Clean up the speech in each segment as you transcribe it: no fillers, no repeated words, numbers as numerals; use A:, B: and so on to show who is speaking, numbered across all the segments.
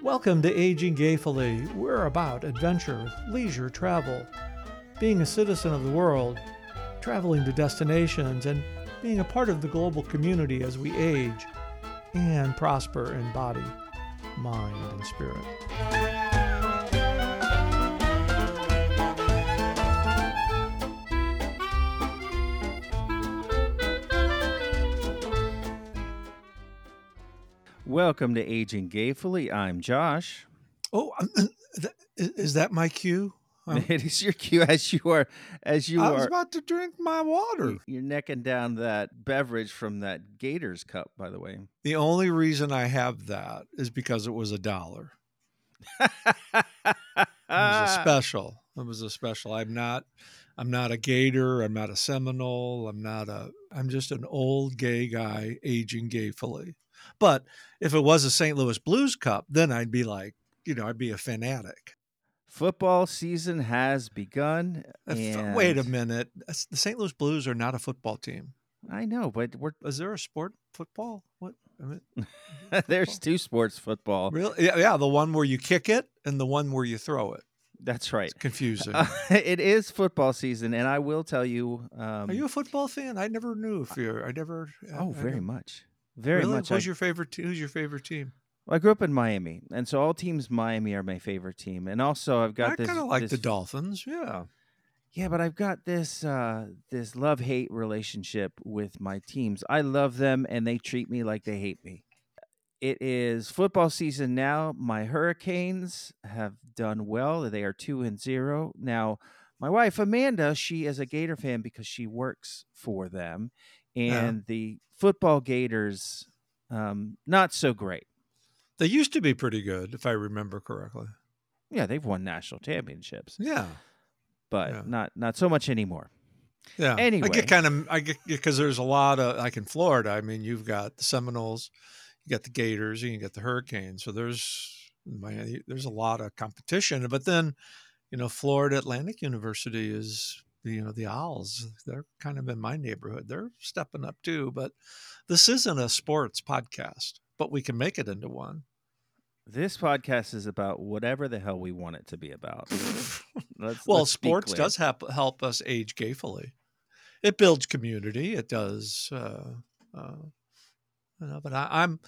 A: Welcome to Aging Gayfully. We're about adventure, leisure, travel, being a citizen of the world, traveling to destinations, and being a part of the global community as we age and prosper in body, mind, and spirit.
B: Welcome to Aging Gayfully. I'm Josh.
A: Oh, is that my cue?
B: It is your cue as you are.
A: I was about to drink my water.
B: You're necking down that beverage from that Gators cup, by the way.
A: The only reason I have that is because it was $1. It was a special. It was a special. I'm not a Gator. I'm not a Seminole. I'm just an old gay guy aging gayfully. But if it was a St. Louis Blues cup, then I'd be like, I'd be a fanatic.
B: Football season has begun.
A: Wait a minute. The St. Louis Blues are not a football team.
B: I know, but
A: is there a sport football? What?
B: There's two sports football.
A: Really? Yeah, the one where you kick it and the one where you throw it.
B: That's right.
A: It's confusing.
B: It is football season, and I will tell you.
A: Are you a football fan? I never knew if you're.
B: Very much. Very
A: really?
B: much.
A: Who's your favorite team?
B: Well, I grew up in Miami, and so all teams Miami are my favorite team. And also, I've got
A: I kind of like the Dolphins. Yeah.
B: Yeah, but I've got this love-hate relationship with my teams. I love them, and they treat me like they hate me. It is football season now. My Hurricanes have done well. They are 2-0 now. My wife Amanda, she is a Gator fan because she works for them, and the football Gators, not so great.
A: They used to be pretty good, if I remember correctly.
B: Yeah, they've won national championships.
A: Yeah,
B: but not so much anymore.
A: Yeah.
B: Anyway,
A: I get because there's a lot of, like in Florida. I mean, you've got the Seminoles, you got the Gators, and you got the Hurricanes. So there's a lot of competition. But then, Florida Atlantic University is, the Owls. They're kind of in my neighborhood. They're stepping up too. But this isn't a sports podcast, but we can make it into one.
B: This podcast is about whatever the hell we want it to be about.
A: Let's sports does help us age gayfully. It builds community. It does. But I'm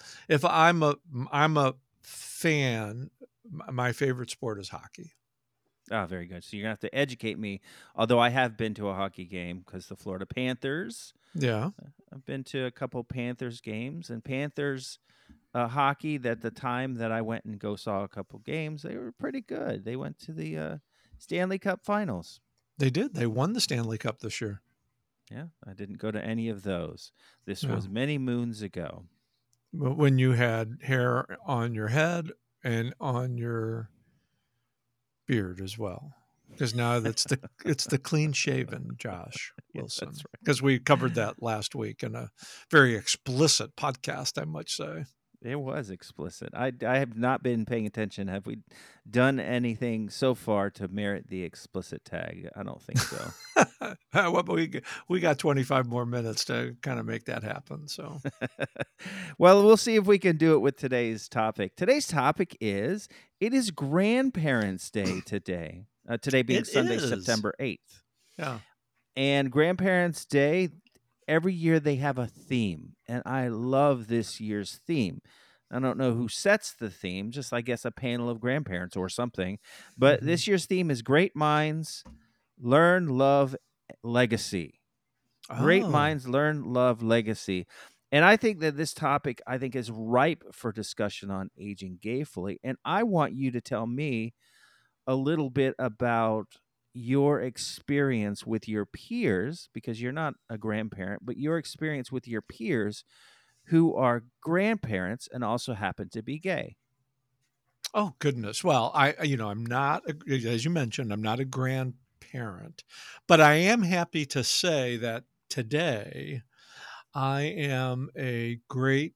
A: a fan. My favorite sport is hockey.
B: Oh, very good. So you're gonna have to educate me. Although I have been to a hockey game because the Florida Panthers.
A: Yeah,
B: I've been to a couple Panthers games, and Panthers hockey. That the time that I went and saw a couple games, they were pretty good. They went to the Stanley Cup Finals.
A: They did. They won the Stanley Cup this year.
B: Yeah, I didn't go to any of those. This was many moons ago.
A: When you had hair on your head and on your beard as well, because now it's the clean shaven Josh Wilson.
B: That's right.
A: Because we covered that last week in a very explicit podcast, I might say.
B: It was explicit. I have not been paying attention. Have we done anything so far to merit the explicit tag? I don't think so.
A: Well, we got 25 more minutes to kind of make that happen. So,
B: well, we'll see if we can do it with today's topic. Today's topic it is Grandparents' Day today. Today being Sunday, September 8th.
A: Yeah.
B: And Grandparents' Day, every year they have a theme, and I love this year's theme. I don't know who sets the theme, just I guess a panel of grandparents or something. But this year's theme is Great Minds, Learn, Love, Legacy. Great Minds, Learn, Love, Legacy. And I think that this topic, is ripe for discussion on aging gayfully. And I want you to tell me a little bit about your experience with your peers, because you're not a grandparent, but your experience with your peers who are grandparents and also happen to be gay.
A: Oh, goodness. Well, I'm not, as you mentioned, I'm not a grandparent, but I am happy to say that today I am a great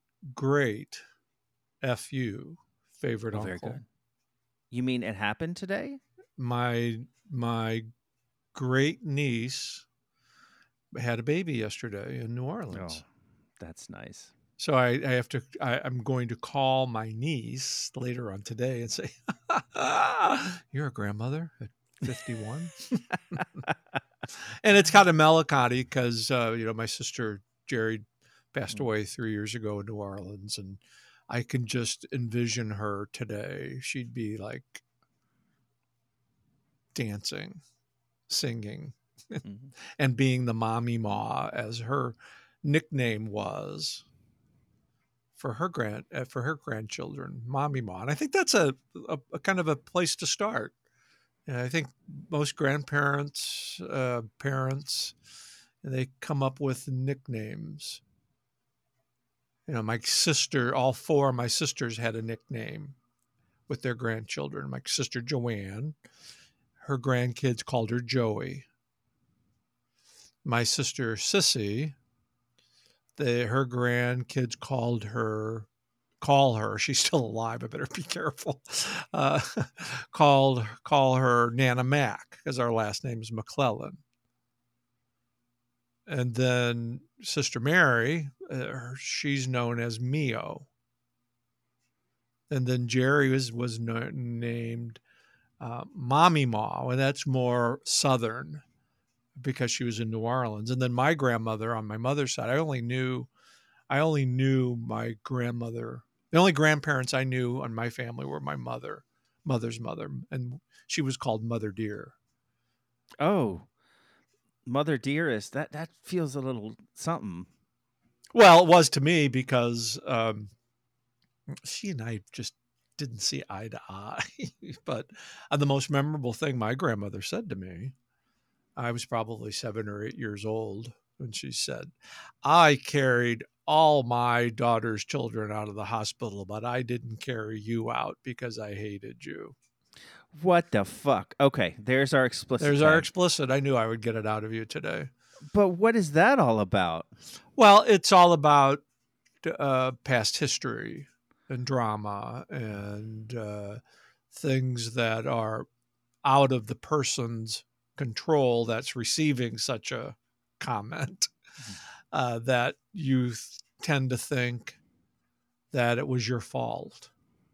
A: FU favorite uncle.
B: Very good. You mean it happened today?
A: My great niece had a baby yesterday in New Orleans.
B: Oh, that's nice.
A: So I'm going to call my niece later on today and say, "You're a grandmother at 51." And it's kind of melancholy because, my sister Jerry passed
B: Mm.
A: away 3 years ago in New Orleans, and I can just envision her today. She'd be like dancing, singing,
B: Mhm.
A: and being the mommy ma, as her nickname was for her grandchildren, mommy ma. And I think that's a kind of a place to start. And I think most grandparents, parents, they come up with nicknames. My sister, all four of my sisters had a nickname with their grandchildren. My sister Joanne, her grandkids called her Joey. My sister Sissy, her grandkids call her. She's still alive. I better be careful. Uh, call her Nana Mac because our last name is McClellan. And then Sister Mary, she's known as Mio. And then Jerry was named Mommy Ma, and that's more Southern because she was in New Orleans. And then my grandmother on my mother's side, I only knew my grandmother. The only grandparents I knew on my family were my mother's mother, and she was called Mother Dear.
B: Oh, Mother Dearest. That feels a little something.
A: Well, it was to me because she and I just didn't see eye to eye. But the most memorable thing my grandmother said to me, I was probably 7 or 8 years old when she said, "I carried all my daughter's children out of the hospital, but I didn't carry you out because I hated you."
B: What the fuck? Okay, there's our explicit
A: There's our
B: tag.
A: explicit. I knew I would get it out of you today.
B: But what is that all about?
A: Well, it's all about past history and drama and things that are out of the person's control that's receiving such a comment,
B: Mhm.
A: that you tend to think that it was your fault.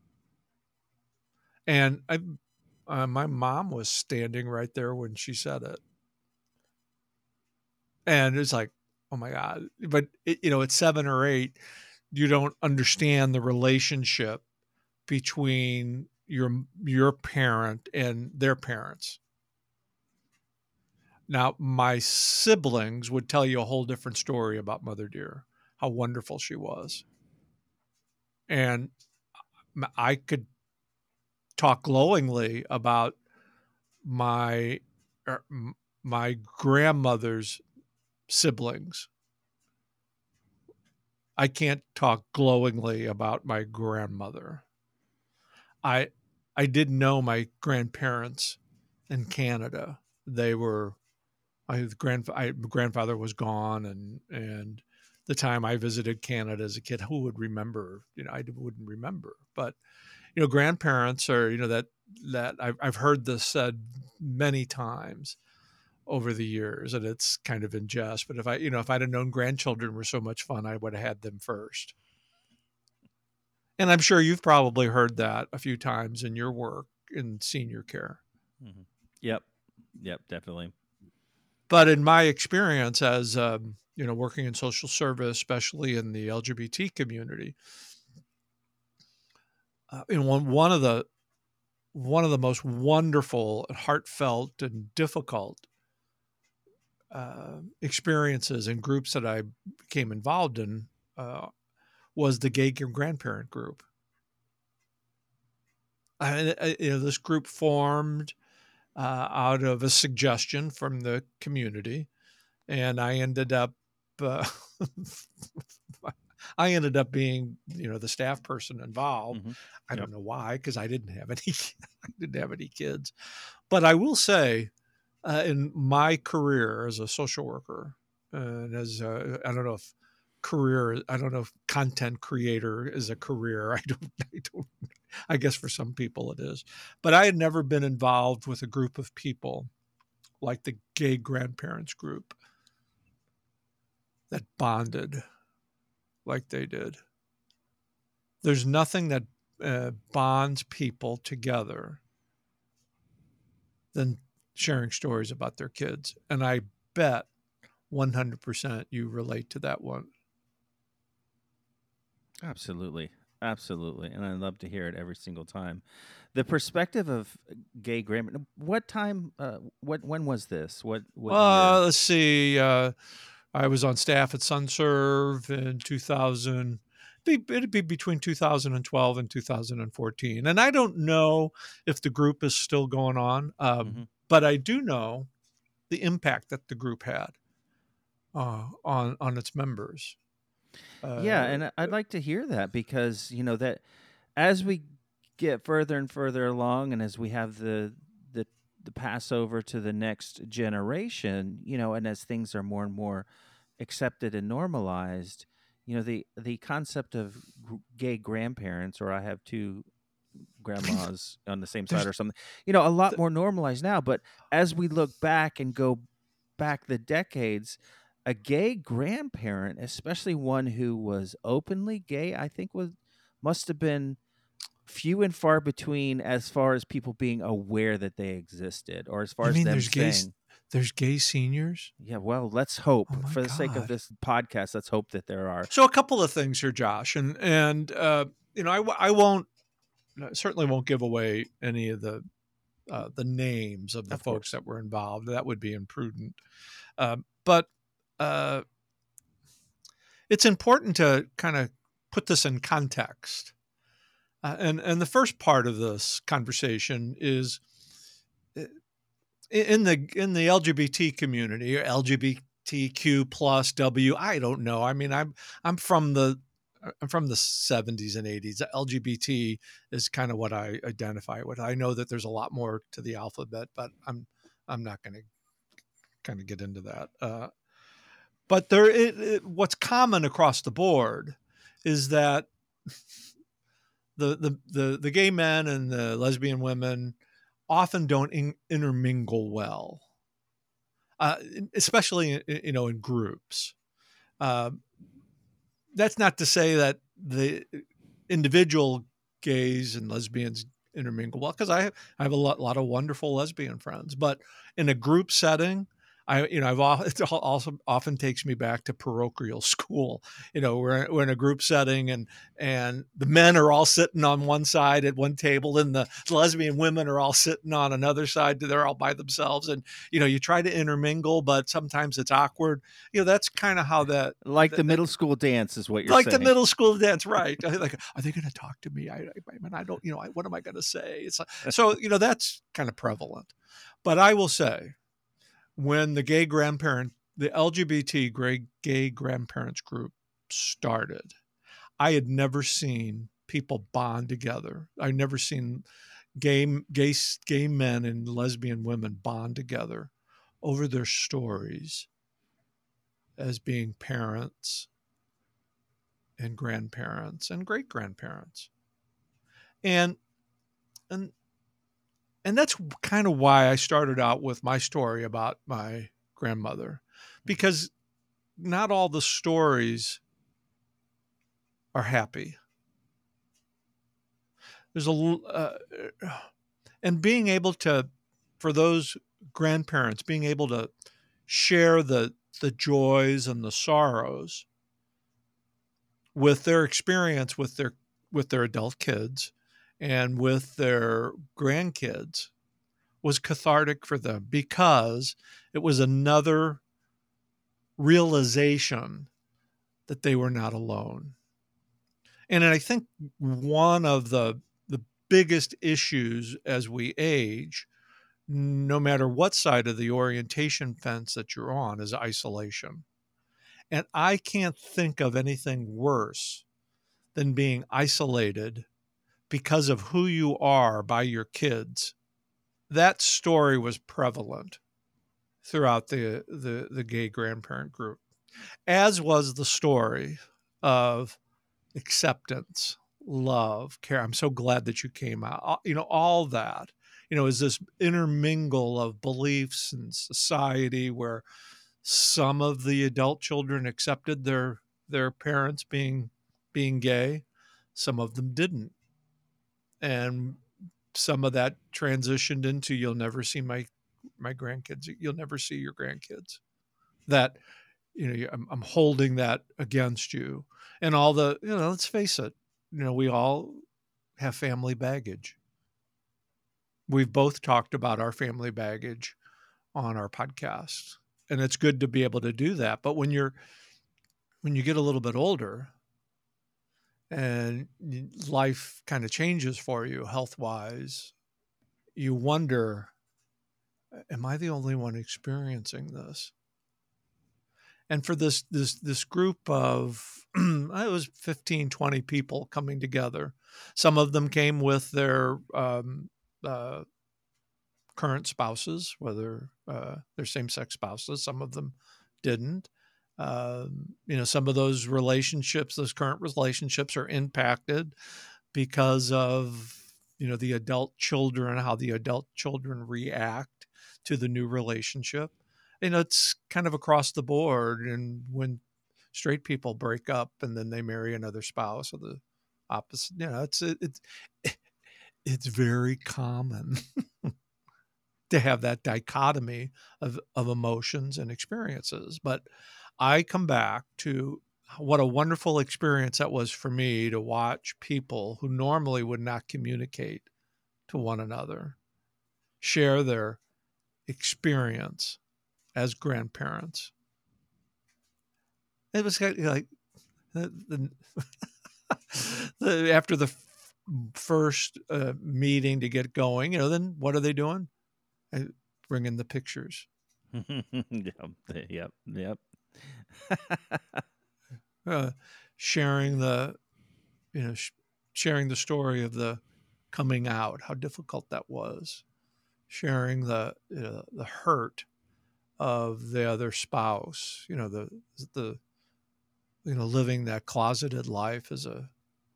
A: And my mom was standing right there when she said it. And it's like, oh my God. But, at 7 or 8, you don't understand the relationship between your parent and their parents. Now, my siblings would tell you a whole different story about Mother Dear, how wonderful she was. And I could talk glowingly about my er, my grandmother's siblings. I can't talk glowingly about my grandmother. I I did know my grandparents in Canada. They were my grandfather was gone, and the time I visited Canada as a kid, who would remember? I wouldn't remember. But grandparents are that I've heard this said many times over the years, and it's kind of in jest. But if I'd have known grandchildren were so much fun, I would have had them first. And I'm sure you've probably heard that a few times in your work in senior care.
B: Mhm. Yep. Yep, definitely.
A: But in my experience as working in social service, especially in the LGBT community, one of the most wonderful, heartfelt, and difficult experiences and groups that I became involved in was the gay grandparent group. This group formed out of a suggestion from the community, and I ended up uh, I ended up being the staff person involved.
B: Mhm.
A: I
B: Yep.
A: don't know why, because I didn't have any I didn't have any kids. But I will say, in my career as a social worker, and as I don't know if content creator is a career. I guess for some people it is, but I had never been involved with a group of people like the gay grandparents group that bonded like they did. There's nothing that bonds people together than sharing stories about their kids. And I bet 100% you relate to that one.
B: Absolutely. Absolutely. And I love to hear it every single time. The perspective of gay grandma. What time when was this? What year?
A: Let's see. I was on staff at SunServe in 2000. It'd be between 2012 and 2014. And I don't know if the group is still going on,
B: Mhm.
A: but I do know the impact that the group had on its members.
B: Yeah,
A: Uh,
B: and I'd like to hear that because, that as we get further and further along and as we have the the passover to the next generation, and as things are more and more accepted and normalized, the concept of gay grandparents, or I have two grandmas on the same side
A: there's
B: or something, a lot
A: the,
B: more normalized now. But as we look back and go back the decades, a gay grandparent, especially one who was openly gay, I think must have been few and far between as far as people being aware that they existed, or as far
A: you
B: as
A: mean
B: them saying,
A: there's gay seniors?
B: yeah, well, let's
A: Oh
B: hope
A: my
B: for the sake of
A: God.
B: this podcast, let's hope that there are.
A: So a couple of things here, Josh, and I won't certainly won't give away any of the names of the
B: Of
A: folks
B: course.
A: that were involved. That would be imprudent. But uh, it's important to kind of put this in context. And the first part of this conversation is uh, in the LGBT community, or LGBTQ plus W. I don't know. I mean, I'm from the I'm from the 70s and 80s. LGBT is kind of what I identify with. I know that there's a lot more to the alphabet, but I'm not going to kind of get into that. But what's common across the board is that the gay men and the lesbian women often don't intermingle well, uh, especially in groups. Uh, that's not to say that the individual gays and lesbians intermingle well, because I have a lot of wonderful lesbian friends, but in a group setting, it also often takes me back to parochial school. We're in a group setting, and the men are all sitting on one side at one table, and the lesbian women are all sitting on another side. They're all by themselves, and you try to intermingle, but sometimes it's awkward. That's kind of how
B: Like the
A: that
B: middle school dance is what you're
A: like the
B: saying.
A: middle school dance, right? Like, are they going to talk to me? I don't, what am I going to say? It's like, so, that's kind of prevalent. But I will say, when the LGBT gay grandparents group started, I had never seen people bond together. I'd never seen gay men and lesbian women bond together over their stories as being parents and grandparents and great grandparents. And and and that's kind of why I started out with my story about my grandmother, because not all the stories are happy. There's and being able to, for those grandparents, being able to share the joys and the sorrows with their experience with their adult kids and with their grandkids was cathartic for them, because it was another realization that they were not alone. And I think one of the biggest issues as we age, no matter what side of the orientation fence that you're on, is isolation. And I can't think of anything worse than being isolated because of who you are by your kids. That story was prevalent throughout the gay grandparent group, as was the story of acceptance, love, care. I'm so glad that you came out. All that, is this intermingle of beliefs and society where some of the adult children accepted their their parents being gay, some of them didn't, and some of that transitioned into you'll never see my grandkids, you'll never see your grandkids. That I'm holding that against you, and all the let's face it, we all have family baggage. We've both talked about our family baggage on our podcast, and it's good to be able to do that. But when you get a little bit older and life kind of changes for you health wise, you wonder, am I the only one experiencing this? And for this group of it was 15, 20 people coming together. Some of them came with their uh, current spouses, whether they're same-sex spouses. Some of them didn't. Some of those relationships, those current relationships, are impacted because of the adult children, how the adult children react to the new relationship. It's kind of across the board. And when straight people break up and then they marry another spouse or the opposite, it's very common to have that dichotomy of emotions and experiences. But I come back to what a wonderful experience that was for me to watch people who normally would not communicate to one another share their experience as grandparents. It was like the after the first meeting to get going, then what are they doing? Bring in the pictures.
B: Yep.
A: Sharing the, sharing the story of the coming out, how difficult that was. Sharing the hurt of the other spouse. The living that closeted life as a,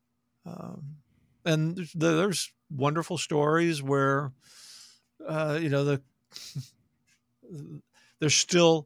A: and there's wonderful stories where, the there's still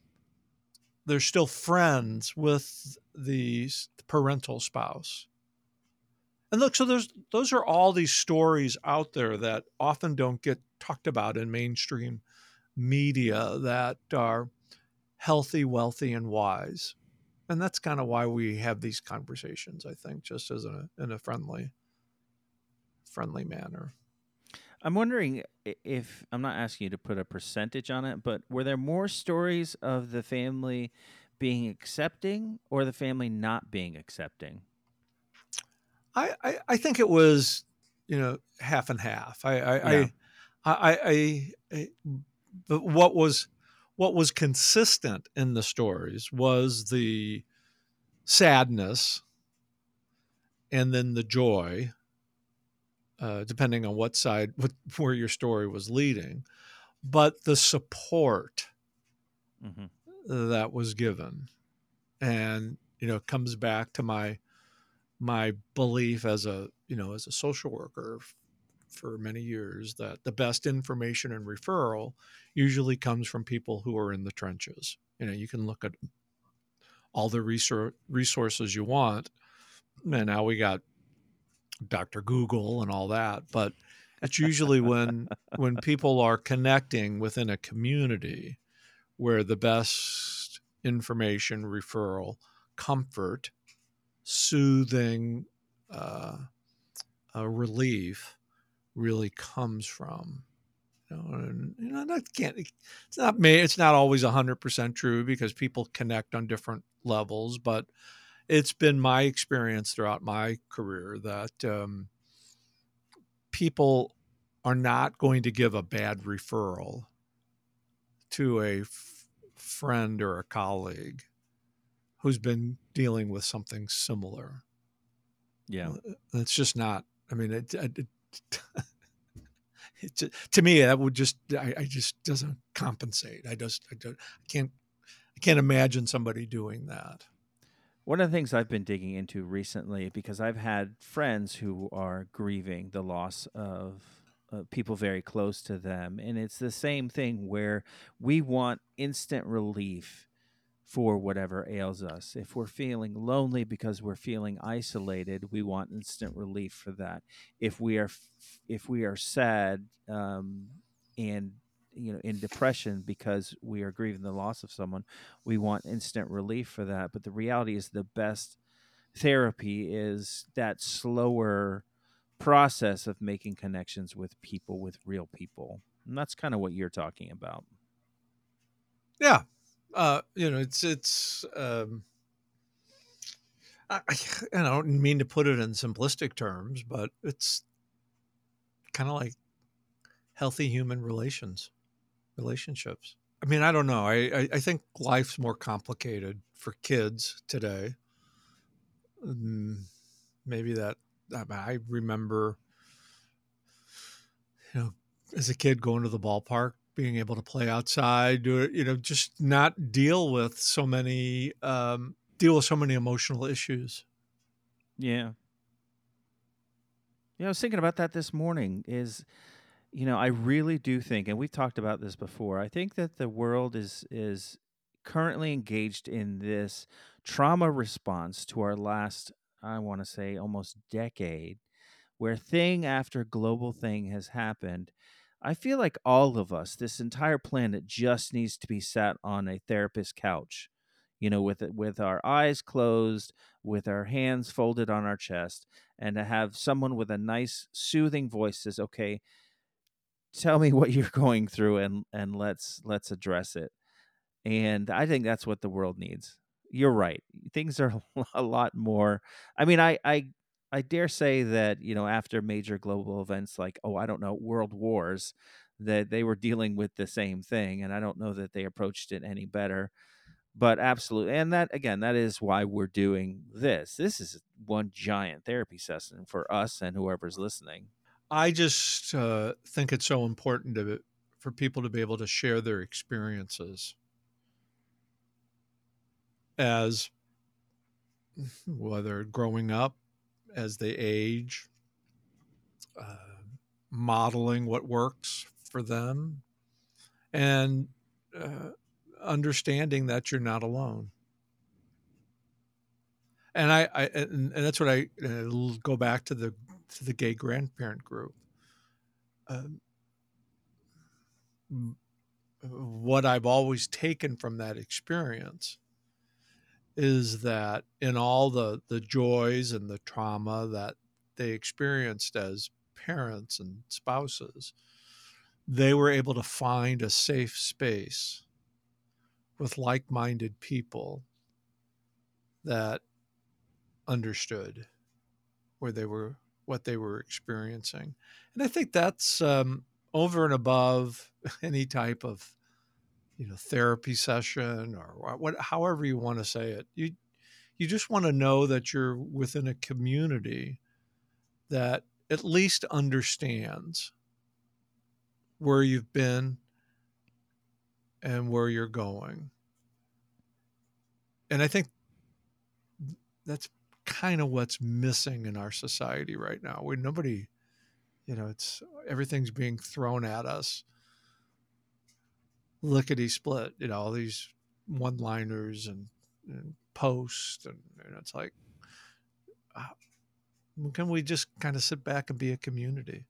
A: friends with the parental spouse. And look, so those are all these stories out there that often don't get talked about in mainstream media that are healthy, wealthy, and wise. And that's kind of why we have these conversations, I think, just as in a friendly manner.
B: I'm wondering if I'm not asking you to put a percentage on it, but were there more stories of the family being accepting or the family not being accepting?
A: I think it was, half and half.
B: Yeah.
A: But what was consistent in the stories was the sadness and then the joy, depending on where your story was leading, but the support
B: Mm-hmm.
A: that was given, and comes back to my belief as a social worker for many years that the best information and referral usually comes from people who are in the trenches. You can look at all the resources you want, and now we got Dr. Google and all that, but it's usually when people are connecting within a community where the best information, referral, comfort, soothing, uh, relief really comes from. That can't. It's not always 100% true because people connect on different levels, but it's been my experience throughout my career that people are not going to give a bad referral to a friend or a colleague who's been dealing with something similar.
B: Yeah.
A: It's just not. I mean, to me that would just I just doesn't compensate. I can't imagine somebody doing that.
B: One of the things I've been digging into recently, because I've had friends who are grieving the loss of people very close to them, and it's the same thing where we want instant relief for whatever ails us. If we're feeling lonely because we're feeling isolated, we want instant relief for that. If we are if we are sad, and in depression because we are grieving the loss of someone, we want instant relief for that. But the reality is, the best therapy is that slower process of making connections with people, with real people. And that's kind of what you're talking about.
A: Yeah. It's I don't mean to put it in simplistic terms, but it's kind of like healthy human relationships. I mean, I don't know. I think life's more complicated for kids today. Mm, Maybe that I remember, you know, as a kid going to the ballpark, being able to play outside, do it, just not deal with so many emotional issues.
B: Yeah. Yeah, I was thinking about that this morning. I really do think, and we've talked about this before, I think that the world is currently engaged in this trauma response to our last, I want to say, almost decade, where thing after global thing has happened. I feel like all of us, this entire planet, just needs to be sat on a therapist couch, with our eyes closed, with our hands folded on our chest, and to have someone with a nice, soothing voice says, "Okay, tell me what you're going through, and let's address it." And I think that's what the world needs. You're right. Things are a lot more. I mean, I dare say that, after major global events like, oh, I don't know, world wars, that they were dealing with the same thing, and I don't know that they approached it any better. But absolutely, and that again, that is why we're doing this. This is one giant therapy session for us and whoever's listening.
A: I just think it's so important for people to be able to share their experiences as whether growing up, as they age, uh, modeling what works for them, and uh, understanding that you're not alone. And that's what I go back to the gay grandparent group. Um, what I've always taken from that experience is that in all the joys and the trauma that they experienced as parents and spouses, they were able to find a safe space with like-minded people that understood where they were what they were experiencing. And I think that's over and above any type of therapy session or however you want to say it. You just want to know that you're within a community that at least understands where you've been and where you're going. And I think that's kind of what's missing in our society right now. Where nobody, it's everything's being thrown at us lickety split, all these one liners and posts. And it's like, uh, can we just kind of sit back and be a community?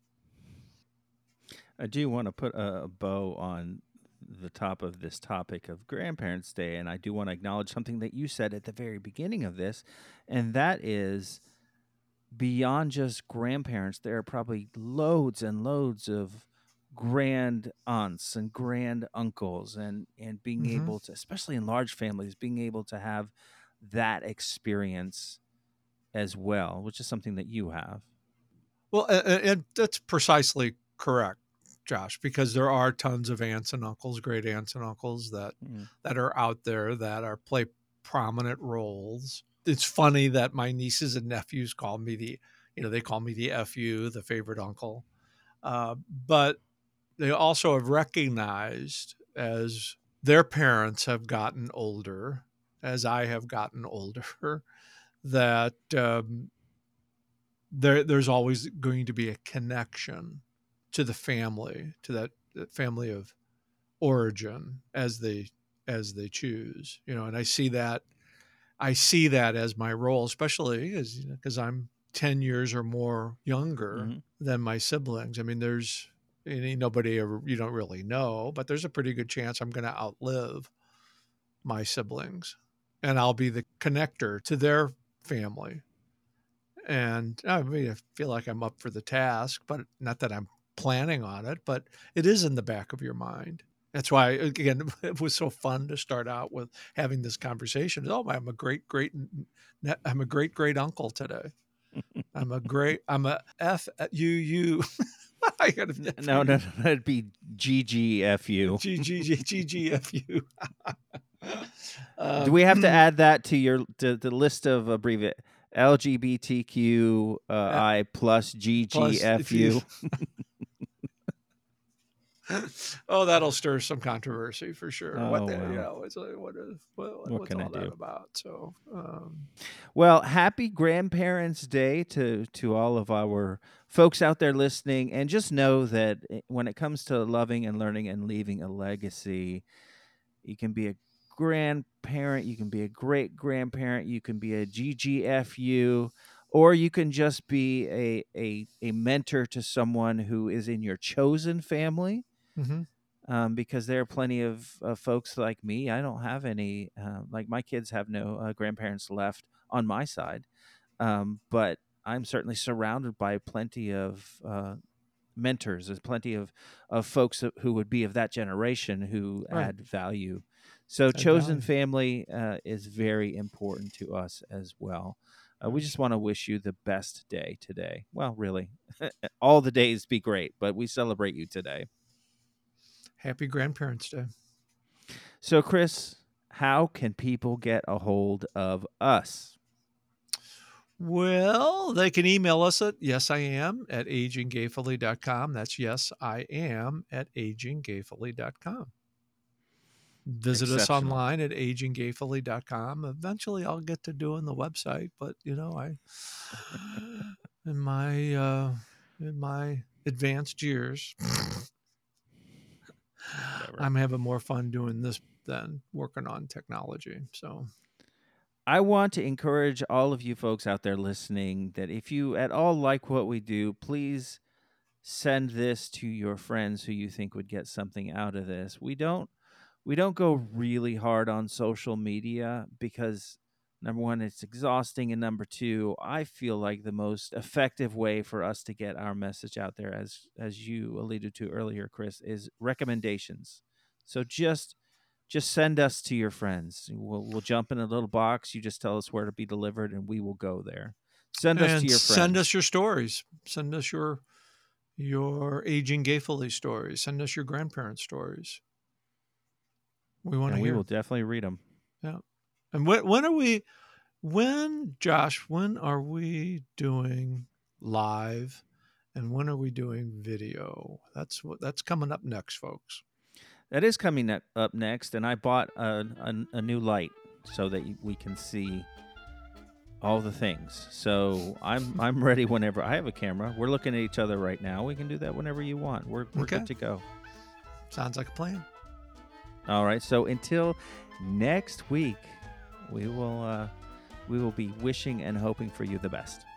B: I do want to put a bow on the top of this topic of Grandparents' Day, and I do want to acknowledge something that you said at the very beginning of this, and that is, beyond just grandparents, there are probably loads and loads of grand aunts and grand uncles, and being
A: Hmm.
B: able to, especially in large families, being able to have that experience as well, which is something that you have.
A: Well, and that's precisely correct, Josh, because there are tons of aunts and uncles, great aunts and uncles
B: Mm.
A: that are out there that are play prominent roles. It's funny that my nieces and nephews call me they call me the FU, the favorite uncle. But they also have recognized as their parents have gotten older, as I have gotten older, that there's always going to be a connection to the family, to that family of origin, as they as they choose, and I see that as my role, especially because I'm 10 years or more younger
B: Mhm.
A: than my siblings. I mean, there's nobody ever, you don't really know, but there's a pretty good chance I'm going to outlive my siblings, and I'll be the connector to their family. And I mean, I feel like I'm up for the task, but not that I'm planning on it, but it is in the back of your mind. That's why, again, it was so fun to start out with having this conversation. Oh, I'm a I'm a great uncle today. I'm a FUU. I got
B: No, it'd be GGFU.
A: GGFU.
B: Do we have to add that to the list of abbreviate LGBTQI plus
A: Plus, if you,
B: GGFU?
A: oh, that'll stir some controversy for sure.
B: Oh well,
A: It's like,
B: what
A: what's
B: can I
A: all that
B: do?
A: about? So,
B: Well, happy Grandparents' Day to all of our folks out there listening, and just know that when it comes to loving and learning and leaving a legacy, you can be a grandparent, you can be a great grandparent, you can be a GGFU, or you can just be a mentor to someone who is in your chosen family.
A: mhm.
B: Because there are plenty of folks like me. I don't have any, like my kids have no grandparents left on my side, but I'm certainly surrounded by plenty of mentors. There's plenty of folks who would be of that generation who
A: Right.
B: add value. So
A: Add
B: chosen
A: value.
B: family is very important to us as well. We
A: Right.
B: just want to wish you the best day today. Well, really, all the days be great, but we celebrate you today.
A: Happy Grandparents' Day.
B: So, Chris, how can people get a hold of us?
A: Well, they can email us at yesiam at aginggayfully.com. That's yes, I am at aginggayfully.com. Visit us
B: Exceptional.
A: online at aginggayfully.com. Eventually, I'll get to doing the website, but I in my advanced years,
B: Whatever.
A: I'm having more fun doing this than working on technology. So,
B: I want to encourage all of you folks out there listening that if you at all like what we do, please send this to your friends who you think would get something out of this. We don't go really hard on social media because number one, it's exhausting, and number two, I feel like the most effective way for us to get our message out there, as you alluded to earlier, Chris, is recommendations. So just send us to your friends. We'll jump in a little box. You just tell us where to be delivered, and we will go there. Send us to
A: and
B: your
A: send us
B: friends,
A: your stories. Send us your aging gayfully stories. Send us your grandparents' stories. We want to
B: and we
A: hear.
B: will definitely read them.
A: Yeah. And Josh, when are we doing live, and when are we doing video? That's coming up next, folks.
B: That is coming up next, and I bought a new light so that we can see all the things. So I'm ready whenever. I have a camera. We're looking at each other right now. We can do that whenever you want. We're
A: Okay.
B: good to go.
A: Sounds like a plan.
B: All right. So until next week, we will be wishing and hoping for you the best.